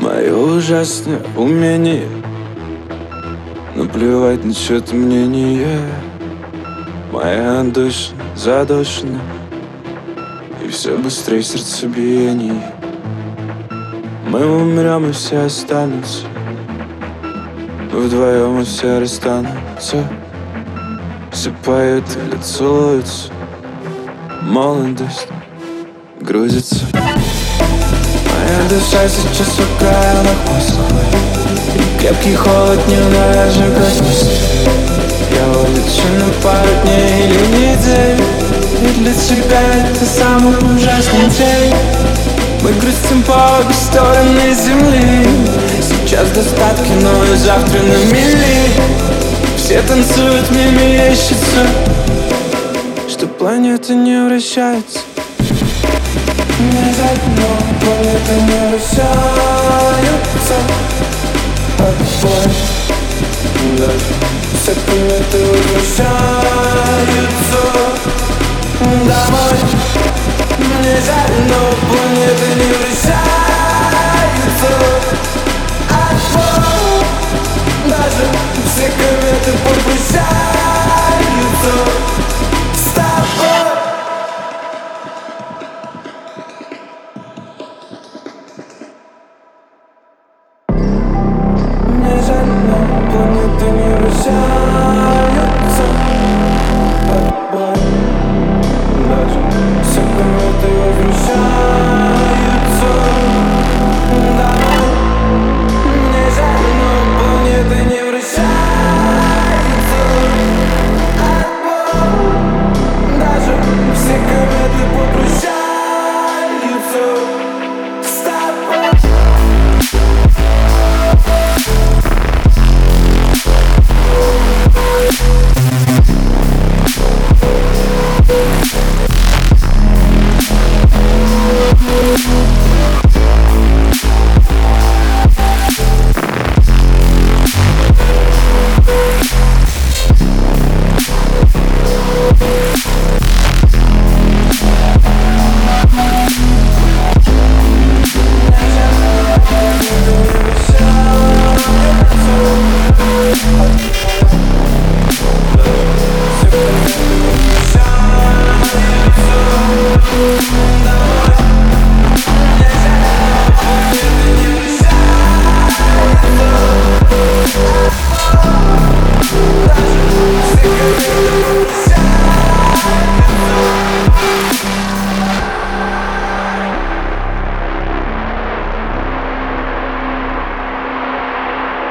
Мое ужасное умение наплевать на чьё-то мнение. Моя душа задушена, и все быстрее сердцебиение. Мы умрем, и все останутся, вдвоем, и все расстанутся. Все поют или целуются, молодость грузится. Моя душа сейчас у края Москвы, крепкий холод не нажигать мосты. Я улечу на пару дней или недель, и для тебя это самый ужасный день. Мы грустим по обе стороны земли. Сейчас в достатке, но и завтра на мели. Все танцуют, мне мерещится, что планета не вращается. Не заодно, планета не вращается. Отбой, все планеты возвращаются домой. Не заодно, планета не вращается.